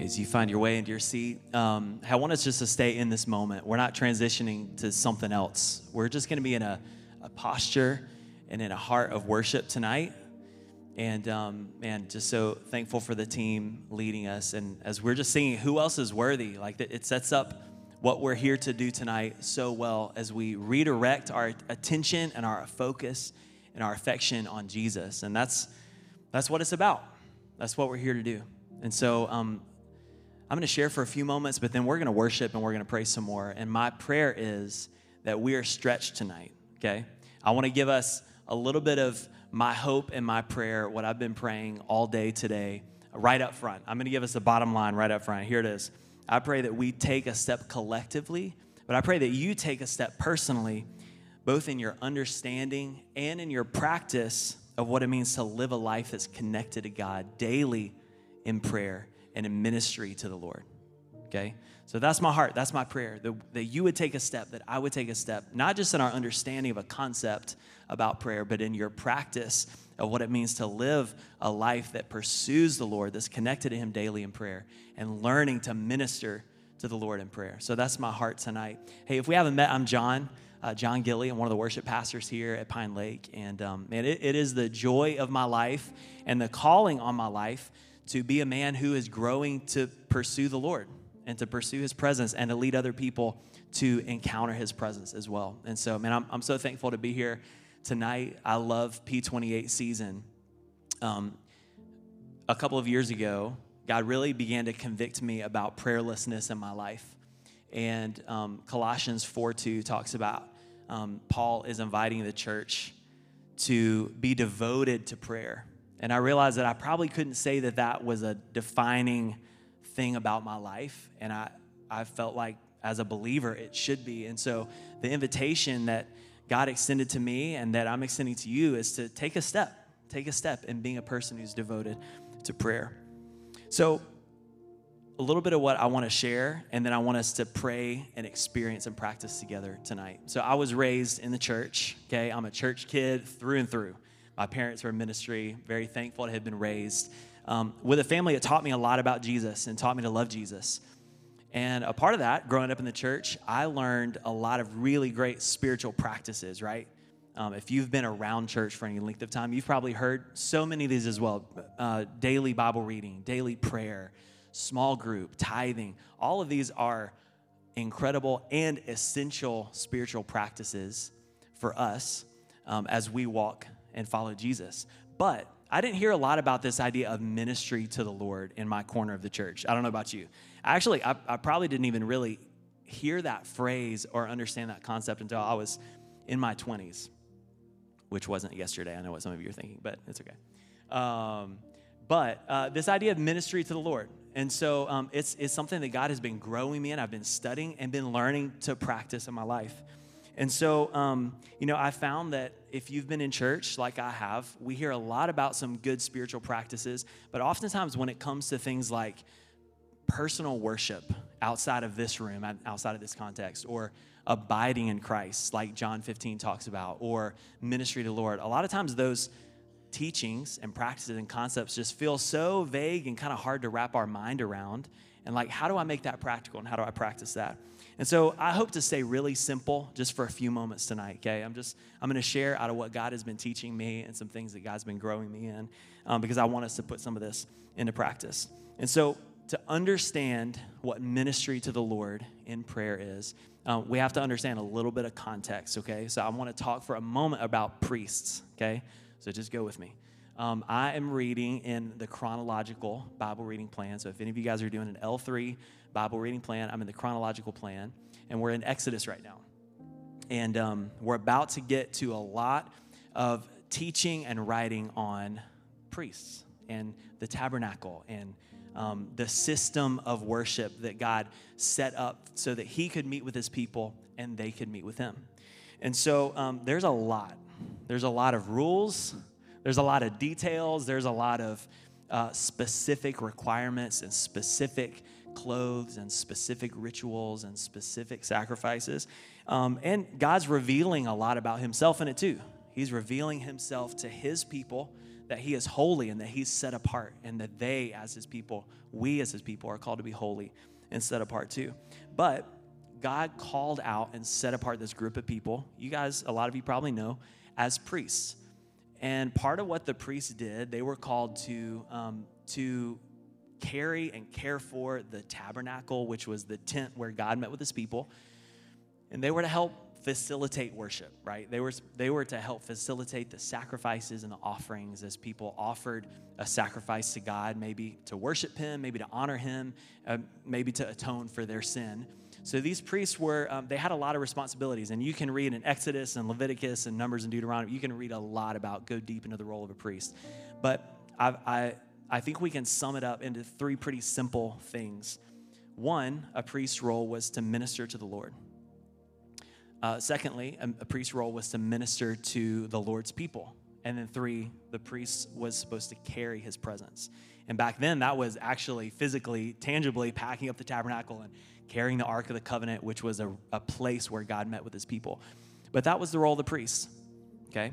As you find your way into your seat, I want us just to stay in this moment. We're not transitioning to something else. We're just going to be in a posture and in a heart of worship tonight. And man, just so thankful for the team leading us. And as we're just singing, who else is worthy? Like it sets up what we're here to do tonight so well as we redirect our attention and our focus and our affection on Jesus. And that's what it's about. That's what we're here to do. And so I'm going to share for a few moments, but then we're going to worship and we're going to pray some more. And my prayer is that we are stretched tonight, okay? I want to give us a little bit of my hope and my prayer, what I've been praying all day today, right up front. I'm going to give us the bottom line right up front. Here it is. I pray that we take a step collectively, but I pray that you take a step personally, both in your understanding and in your practice of what it means to live a life that's connected to God daily in prayer and in ministry to the Lord, okay? So that's my heart, that's my prayer, that you would take a step, that I would take a step, not just in our understanding of a concept about prayer, but in your practice of what it means to live a life that pursues the Lord, that's connected to Him daily in prayer, and learning to minister to the Lord in prayer. So that's my heart tonight. Hey, if we haven't met, I'm John Gilly. I'm one of the worship pastors here at Pine Lake, and man, it is the joy of my life and the calling on my life to be a man who is growing to pursue the Lord and to pursue His presence and to lead other people to encounter His presence as well. And so, man, I'm so thankful to be here tonight. I love P28 season. A couple of years ago, God really began to convict me about prayerlessness in my life. And Colossians 4:2 talks about Paul is inviting the church to be devoted to prayer. And I realized that I probably couldn't say that that was a defining thing about my life. And I felt like as a believer, it should be. And so the invitation that God extended to me and that I'm extending to you is to take a step in being a person who's devoted to prayer. So a little bit of what I want to share, and then I want us to pray and experience and practice together tonight. So I was raised in the church, okay? I'm a church kid through and through. My parents were in ministry, very thankful to have been raised with a family that taught me a lot about Jesus and taught me to love Jesus. And a part of that, growing up in the church, I learned a lot of really great spiritual practices, right? If you've been around church for any length of time, you've probably heard so many of these as well. Daily Bible reading, daily prayer, small group, tithing. All of these are incredible and essential spiritual practices for us as we walk and follow Jesus. But I didn't hear a lot about this idea of ministry to the Lord in my corner of the church. I don't know about you. Actually, I probably didn't even really hear that phrase or understand that concept until I was in my 20s, which wasn't yesterday. I know what some of you are thinking, but it's okay. But this idea of ministry to the Lord. And so it's something that God has been growing me in. I've been studying and been learning to practice in my life. And so, I found that if you've been in church like I have, we hear a lot about some good spiritual practices, but oftentimes when it comes to things like personal worship outside of this room, outside of this context, or abiding in Christ, like John 15 talks about, or ministry to the Lord, a lot of times those teachings and practices and concepts just feel so vague and kind of hard to wrap our mind around. And like, how do I make that practical and how do I practice that? And so I hope to stay really simple just for a few moments tonight, okay? I'm going to share out of what God has been teaching me and some things that God's been growing me in because I want us to put some of this into practice. And so to understand what ministry to the Lord in prayer is, we have to understand a little bit of context, okay? So I want to talk for a moment about priests, okay? So just go with me. I am reading in the chronological Bible reading plan. So if any of you guys are doing an L3 Bible reading plan, I'm in the chronological plan, and we're in Exodus right now. And we're about to get to a lot of teaching and writing on priests and the tabernacle and the system of worship that God set up so that He could meet with His people and they could meet with Him. And so there's a lot. There's a lot of rules. There's a lot of details. There's a lot of specific requirements and specific clothes and specific rituals and specific sacrifices. And God's revealing a lot about Himself in it too. He's revealing Himself to His people that he is holy and that he's set apart, and that they as his people, we as his people, are called to be holy and set apart too. But God called out and set apart this group of people, you guys, a lot of you probably know, as priests. And part of what the priests did, they were called to carry and care for the tabernacle, which was the tent where God met with his people. And they were to help facilitate worship, right? They were to help facilitate the sacrifices and the offerings as people offered a sacrifice to God, maybe to worship him, maybe to honor him, maybe to atone for their sin. So these priests they had a lot of responsibilities, and you can read in Exodus and Leviticus and Numbers and Deuteronomy, you can read a lot go deep into the role of a priest. But I think we can sum it up into three pretty simple things. One, a priest's role was to minister to the Lord. Secondly, a priest's role was to minister to the Lord's people. And then three, the priest was supposed to carry his presence. And back then, that was actually physically, tangibly packing up the tabernacle and carrying the Ark of the Covenant, which was a place where God met with his people. But that was the role of the priest, okay?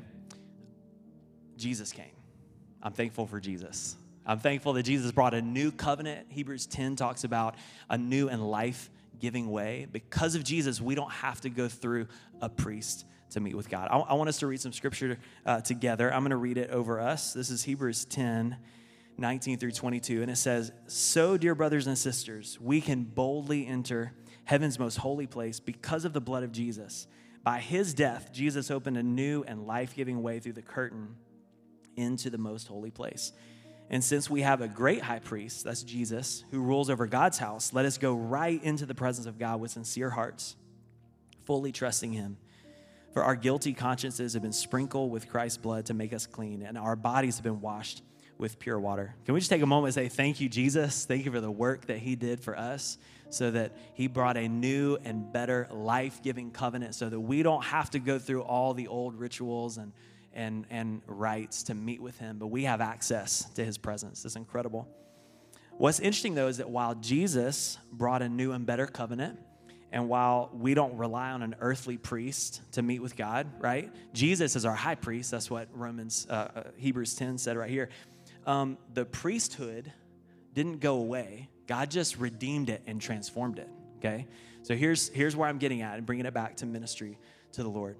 Jesus came. I'm thankful for Jesus. I'm thankful that Jesus brought a new covenant. Hebrews 10 talks about a new and life-giving way. Because of Jesus, we don't have to go through a priest to meet with God. I want us to read some scripture together. I'm going to read it over us. This is Hebrews 10, 19 through 22, and it says, "So, dear brothers and sisters, we can boldly enter heaven's most holy place because of the blood of Jesus. By his death, Jesus opened a new and life-giving way through the curtain into the most holy place. And since we have a great high priest, that's Jesus, who rules over God's house, let us go right into the presence of God with sincere hearts, fully trusting him. For our guilty consciences have been sprinkled with Christ's blood to make us clean, and our bodies have been washed with pure water." Can we just take a moment and say, thank you, Jesus. Thank you for the work that he did for us, so that he brought a new and better life-giving covenant, so that we don't have to go through all the old rituals and rites to meet with him, but we have access to his presence. It's incredible. What's interesting, though, is that while Jesus brought a new and better covenant, and while we don't rely on an earthly priest to meet with God, right? Jesus is our high priest. That's what Hebrews 10 said right here. The priesthood didn't go away. God just redeemed it and transformed it, okay? So here's where I'm getting at and bringing it back to ministry to the Lord.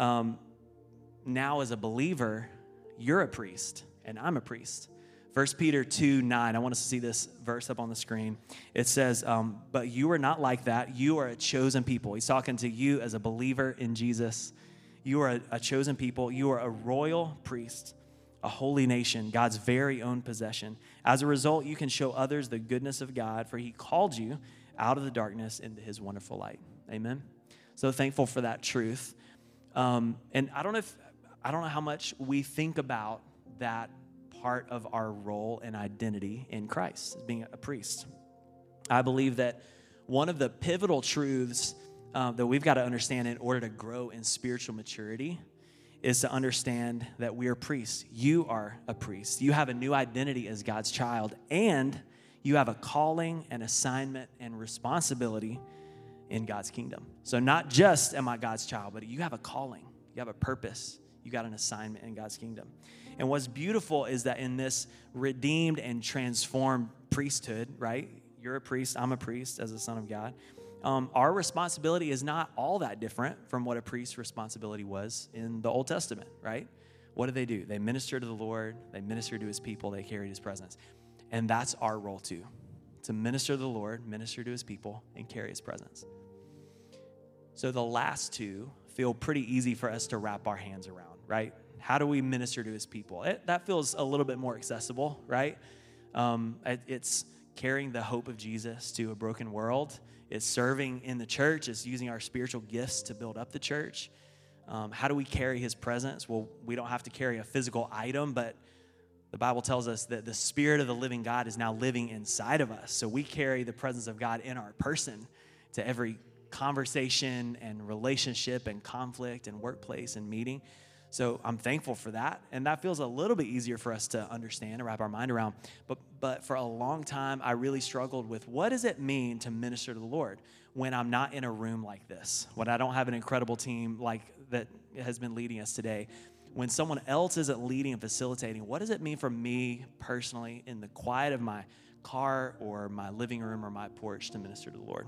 Now as a believer, you're a priest and I'm a priest. 1 Peter 2:9, I want us to see this verse up on the screen. It says, but you are not like that. You are a chosen people. He's talking to you as a believer in Jesus. You are a chosen people. You are a royal priest, a holy nation, God's very own possession. As a result, you can show others the goodness of God, for he called you out of the darkness into his wonderful light. Amen? So thankful for that truth. And I don't know how much we think about that part of our role and identity in Christ, as being a priest. I believe that one of the pivotal truths that we've got to understand in order to grow in spiritual maturity is to understand that we are priests. You are a priest. You have a new identity as God's child, and you have a calling and assignment and responsibility in God's kingdom. So not just am I God's child, but you have a calling. You have a purpose. You got an assignment in God's kingdom. And what's beautiful is that in this redeemed and transformed priesthood, right? You're a priest, I'm a priest as a son of God. Our responsibility is not all that different from what a priest's responsibility was in the Old Testament, right? What do? They minister to the Lord, they minister to his people, they carried his presence. And that's our role too, to minister to the Lord, minister to his people, and carry his presence. So the last two feel pretty easy for us to wrap our hands around, right? How do we minister to his people? That feels a little bit more accessible, right? It's carrying the hope of Jesus to a broken world. It's serving in the church. It's using our spiritual gifts to build up the church. How do we carry his presence? Well, we don't have to carry a physical item, but the Bible tells us that the Spirit of the living God is now living inside of us. So we carry the presence of God in our person to every conversation and relationship and conflict and workplace and meeting. So I'm thankful for that. And that feels a little bit easier for us to understand and wrap our mind around. But for a long time, I really struggled with what does it mean to minister to the Lord when I'm not in a room like this, when I don't have an incredible team like that has been leading us today. when someone else isn't leading and facilitating, what does it mean for me personally in the quiet of my car or my living room or my porch to minister to the Lord?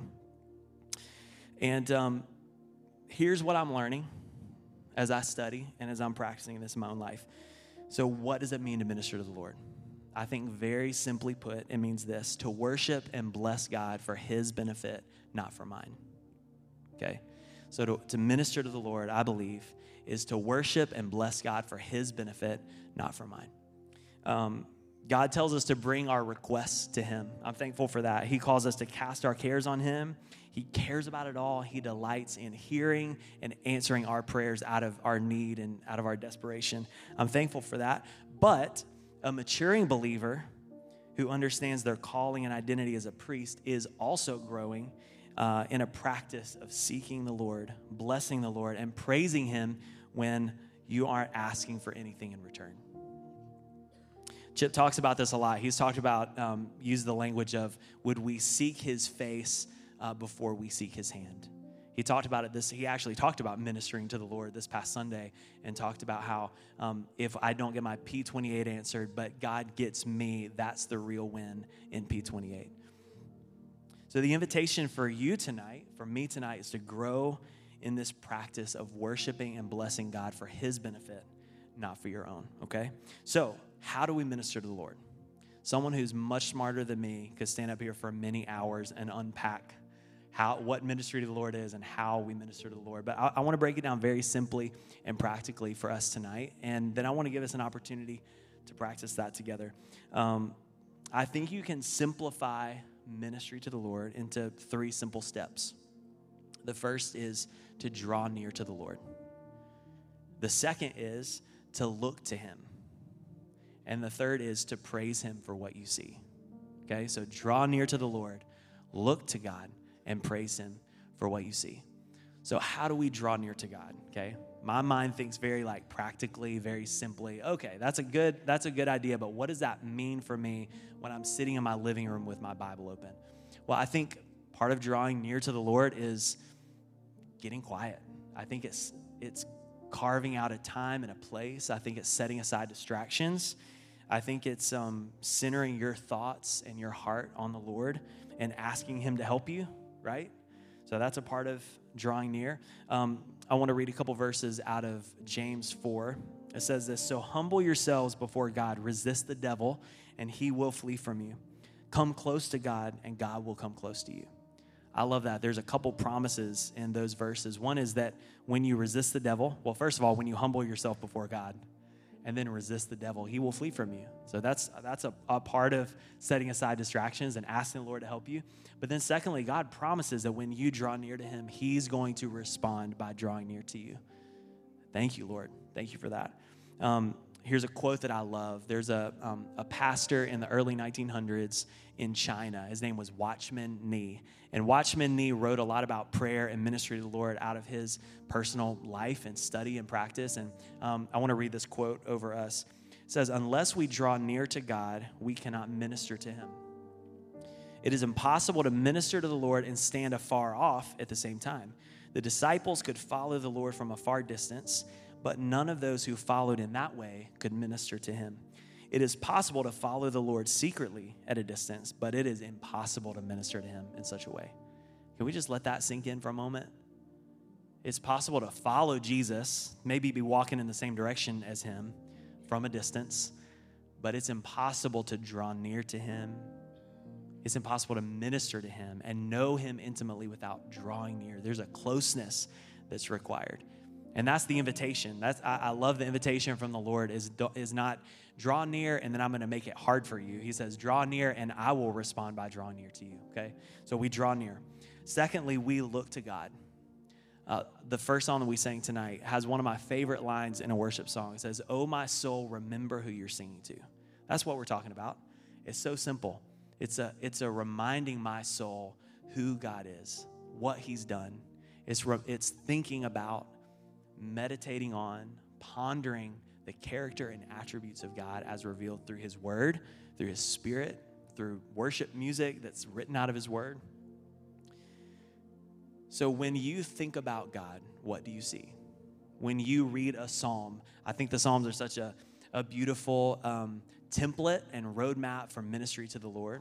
And here's what I'm learning as I study and as I'm practicing this in my own life. So what does it mean to minister to the Lord? I think very simply put, it means this: to worship and bless God for his benefit, not for mine. Okay? So to minister to the Lord, I believe, is to worship and bless God for his benefit, not for mine. God tells us to bring our requests to him. I'm thankful for that. He calls us to cast our cares on him. He cares about it all. He delights in hearing and answering our prayers out of our need and out of our desperation. I'm thankful for that. But a maturing believer who understands their calling and identity as a priest is also growing in a practice of seeking the Lord, blessing the Lord, and praising him when you aren't asking for anything in return. Chip talks about this a lot. He's talked about, use the language of, would we seek his face before we seek his hand? He talked about it he actually talked about ministering to the Lord this past Sunday and talked about how if I don't get my P28 answered, but God gets me, that's the real win in P28. So the invitation for you tonight, for me tonight, is to grow in this practice of worshiping and blessing God for his benefit, not for your own, okay? So how do we minister to the Lord? Someone who's much smarter than me could stand up here for many hours and unpack what ministry to the Lord is and how we minister to the Lord. But I want to break it down very simply and practically for us tonight. And then I want to give us an opportunity to practice that together. I think you can simplify ministry to the Lord into 3 simple steps. The first is to draw near to the Lord. The second is to look to him. And the third is to praise him for what you see. Okay, so draw near to the Lord, look to God, and praise him for what you see. So how do we draw near to God? Okay, my mind thinks very like practically, very simply. Okay, that's a good idea, but what does that mean for me when I'm sitting in my living room with my Bible open? Well, I think part of drawing near to the Lord is getting quiet. I think it's carving out a time and a place. I think it's setting aside distractions. I think it's centering your thoughts and your heart on the Lord and asking him to help you, right? So that's a part of drawing near. I want to read a couple verses out of James 4. It says this: so humble yourselves before God, resist the devil, and he will flee from you. Come close to God, and God will come close to you. I love that. There's a couple promises in those verses. One is that when you resist the devil, well, first of all, when you humble yourself before God and then resist the devil, he will flee from you. So that's a part of setting aside distractions and asking the Lord to help you. But then secondly, God promises that when you draw near to him, he's going to respond by drawing near to you. Thank you, Lord. Thank you for that. Here's a quote that I love. There's a pastor in the early 1900s in China. His name was Watchman Nee. And Watchman Nee wrote a lot about prayer and ministry to the Lord out of his personal life and study and practice. And I want to read this quote over us. It says, unless we draw near to God, we cannot minister to him. It is impossible to minister to the Lord and stand afar off at the same time. The disciples could follow the Lord from a far distance, but none of those who followed in that way could minister to him. It is possible to follow the Lord secretly at a distance, but it is impossible to minister to him in such a way. Can we just let that sink in for a moment? It's possible to follow Jesus, maybe be walking in the same direction as him from a distance, but it's impossible to draw near to him. It's impossible to minister to him and know him intimately without drawing near. There's a closeness that's required. And that's the invitation. I love the invitation from the Lord is not draw near and then I'm going to make it hard for you. He says, draw near and I will respond by drawing near to you, okay? So we draw near. Secondly, we look to God. The first song that we sang tonight has one of my favorite lines in a worship song. It says, oh, my soul, remember who you're singing to. That's what we're talking about. It's so simple. It's a reminding my soul who God is, what he's done. It's thinking about, meditating on, pondering the character and attributes of God as revealed through his word, through his spirit, through worship music that's written out of his word. So when you think about God, what do you see? when you read a psalm. I think the Psalms are such a beautiful template and roadmap for ministry to the Lord.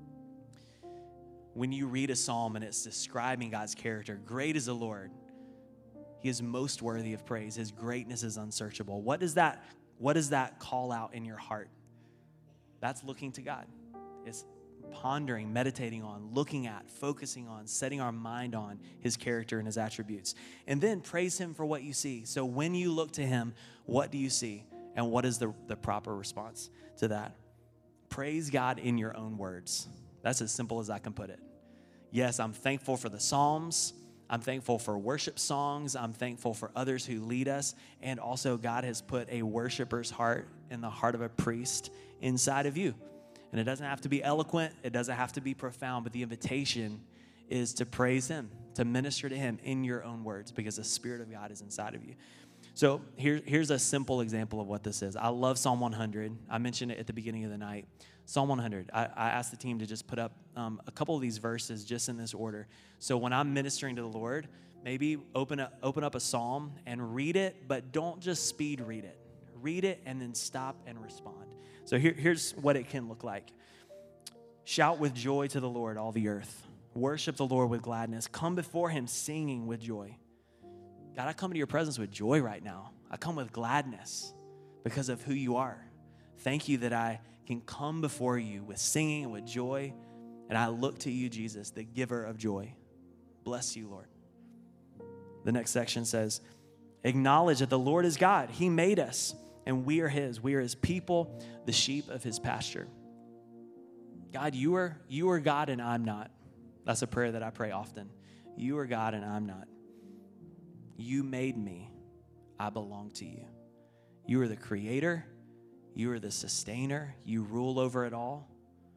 When you read a psalm and it's describing God's character, great is the Lord. He is most worthy of praise. His greatness is unsearchable. What does that call out in your heart? That's looking to God. It's pondering, meditating on, looking at, focusing on, setting our mind on his character and his attributes. And then praise him for what you see. So when you look to him, what do you see? And what is the proper response to that? Praise God in your own words. That's as simple as I can put it. Yes, I'm thankful for the Psalms. I'm thankful for worship songs. I'm thankful for others who lead us. And also God has put a worshiper's heart in the heart of a priest inside of you. And it doesn't have to be eloquent. It doesn't have to be profound. But the invitation is to praise him, to minister to him in your own words, because the Spirit of God is inside of you. So here's a simple example of what this is. I love Psalm 100. I mentioned it at the beginning of the night. Psalm 100. I asked the team to just put up a couple of these verses just in this order. So when I'm ministering to the Lord, maybe open up a psalm and read it, but don't just speed read it. Read it and then stop and respond. So here's what it can look like. Shout with joy to the Lord, all the earth. Worship the Lord with gladness. Come before him singing with joy. God, I come into your presence with joy right now. I come with gladness because of who you are. Thank you that I can come before you with singing and with joy. And I look to you, Jesus, the giver of joy. Bless you, Lord. The next section says, acknowledge that the Lord is God. He made us, and we are his. We are his people, the sheep of his pasture. God, you are God and I'm not. That's a prayer that I pray often. You are God and I'm not. You made me. I belong to you. You are the creator. You are the sustainer. You rule over it all.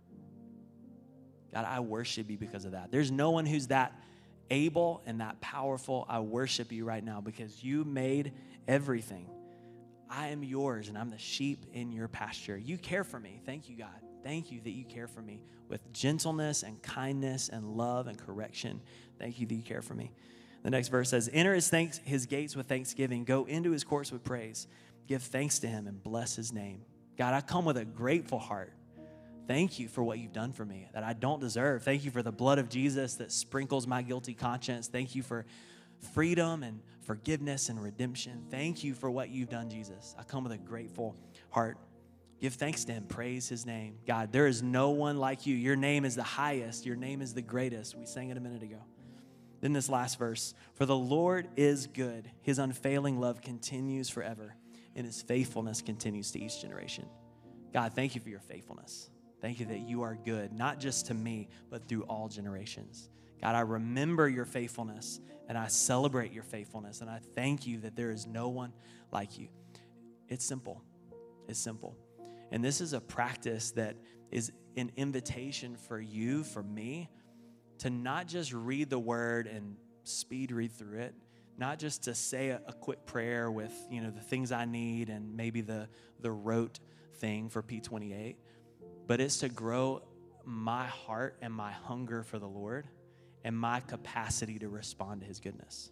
God, I worship you because of that. There's no one who's that able and that powerful. I worship you right now because you made everything. I am yours and I'm the sheep in your pasture. You care for me. Thank you, God. Thank you that you care for me with gentleness and kindness and love and correction. Thank you that you care for me. The next verse says, enter his gates with thanksgiving. Go into his courts with praise. Give thanks to him and bless his name. God, I come with a grateful heart. Thank you for what you've done for me that I don't deserve. Thank you for the blood of Jesus that sprinkles my guilty conscience. Thank you for freedom and forgiveness and redemption. Thank you for what you've done, Jesus. I come with a grateful heart. Give thanks to him. Praise his name. God, there is no one like you. Your name is the highest. Your name is the greatest. We sang it a minute ago. Then this last verse, for the Lord is good. His unfailing love continues forever, and his faithfulness continues to each generation. God, thank you for your faithfulness. Thank you that you are good, not just to me, but through all generations. God, I remember your faithfulness, and I celebrate your faithfulness, and I thank you that there is no one like you. It's simple. It's simple. And this is a practice that is an invitation for you, for me, to not just read the word and speed read through it, not just to say a quick prayer with, the things I need and maybe the rote thing for P28, but it's to grow my heart and my hunger for the Lord and my capacity to respond to his goodness.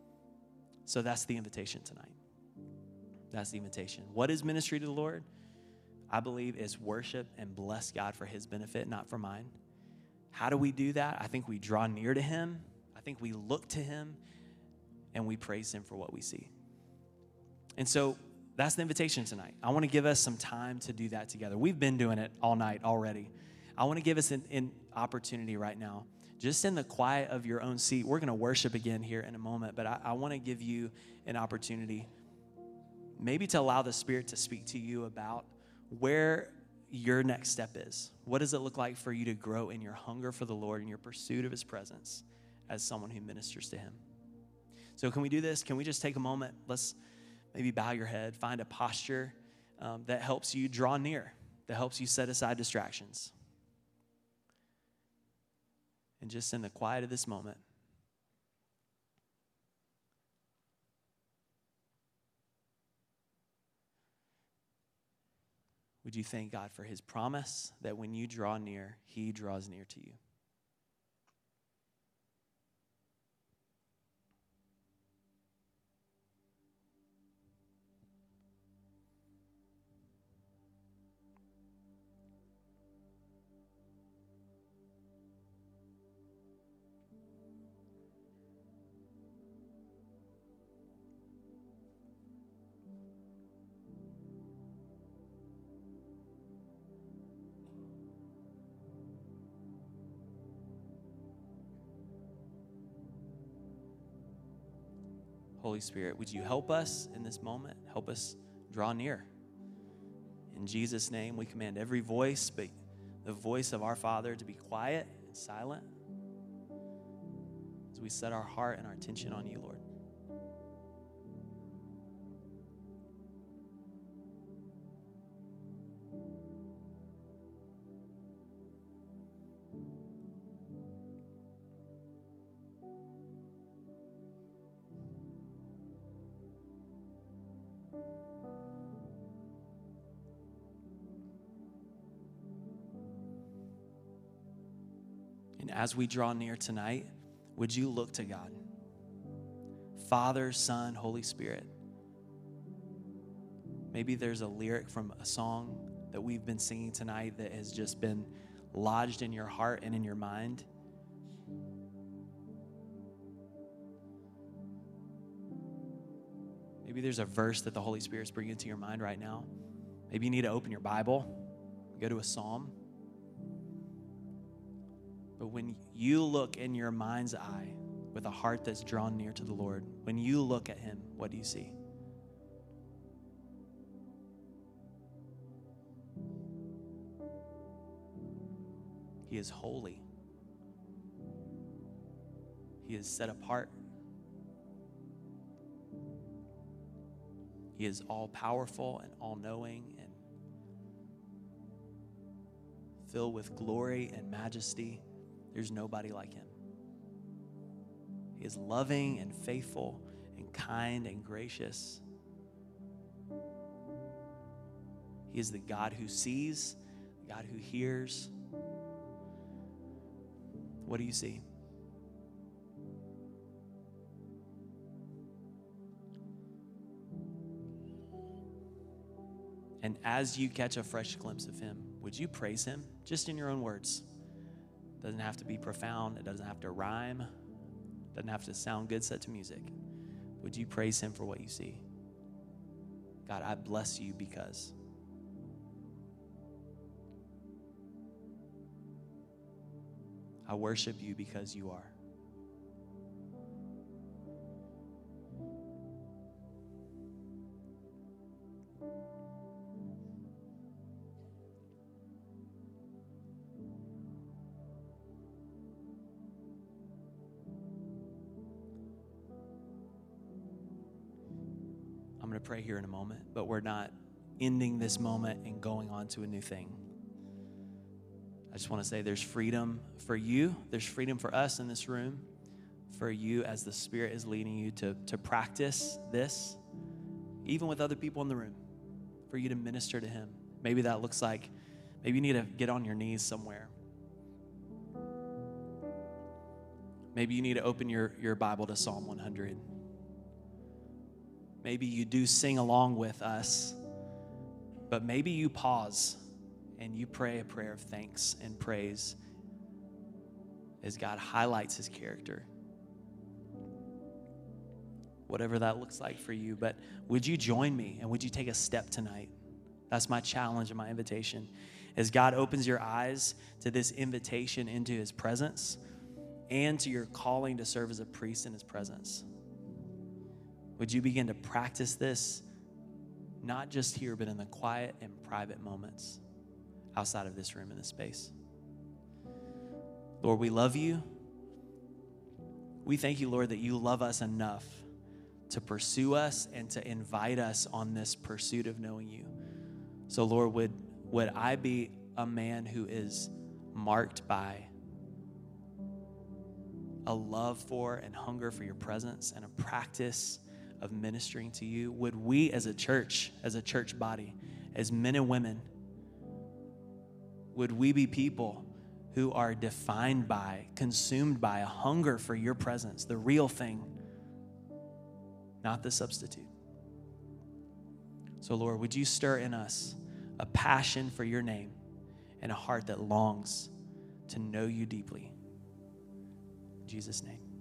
So that's the invitation tonight. That's the invitation. What is ministry to the Lord? I believe is worship and bless God for his benefit, not for mine. How do we do that? I think we draw near to him. I think we look to him and we praise him for what we see. And so that's the invitation tonight. I want to give us some time to do that together. We've been doing it all night already. I want to give us an opportunity right now, just in the quiet of your own seat. We're going to worship again here in a moment, but I want to give you an opportunity maybe to allow the Spirit to speak to you about where your next step is. What does it look like for you to grow in your hunger for the Lord and your pursuit of his presence as someone who ministers to him? So can we do this? Can we just take a moment? Let's maybe bow your head, find a posture that helps you draw near, that helps you set aside distractions. And just in the quiet of this moment, would you thank God for his promise that when you draw near, he draws near to you? Holy Spirit, would you help us in this moment? Help us draw near. In Jesus' name, we command every voice, but the voice of our Father, to be quiet and silent as we set our heart and our attention on you, Lord. And as we draw near tonight, would you look to God? Father, Son, Holy Spirit. Maybe there's a lyric from a song that we've been singing tonight that has just been lodged in your heart and in your mind. Maybe there's a verse that the Holy Spirit's bringing to your mind right now. Maybe you need to open your Bible, go to a psalm. But when you look in your mind's eye with a heart that's drawn near to the Lord, when you look at him, what do you see? He is holy. He is set apart. He is all-powerful and all-knowing and filled with glory and majesty. There's nobody like him. He is loving and faithful and kind and gracious. He is the God who sees, the God who hears. What do you see? And as you catch a fresh glimpse of him, would you praise him just in your own words? It doesn't have to be profound. It doesn't have to rhyme. It doesn't have to sound good set to music. Would you praise him for what you see? God, I bless you because. I worship you because you are. I'm going to pray here in a moment, but we're not ending this moment and going on to a new thing. I just want to say there's freedom for you. There's freedom for us in this room, for you as the Spirit is leading you to practice this, even with other people in the room, for you to minister to him. Maybe that looks like, maybe you need to get on your knees somewhere. Maybe you need to open your Bible to Psalm 100. Maybe you do sing along with us, but maybe you pause and you pray a prayer of thanks and praise as God highlights his character. Whatever that looks like for you, but would you join me and would you take a step tonight? That's my challenge and my invitation. As God opens your eyes to this invitation into his presence and to your calling to serve as a priest in his presence, would you begin to practice this, not just here, but in the quiet and private moments outside of this room and this space? Lord, we love you. We thank you, Lord, that you love us enough to pursue us and to invite us on this pursuit of knowing you. So, Lord, would I be a man who is marked by a love for and hunger for your presence and a practice of ministering to you? Would we as a church body, as men and women, would we be people who are defined by, consumed by a hunger for your presence, the real thing, not the substitute? So, Lord, would you stir in us a passion for your name and a heart that longs to know you deeply? In Jesus' name.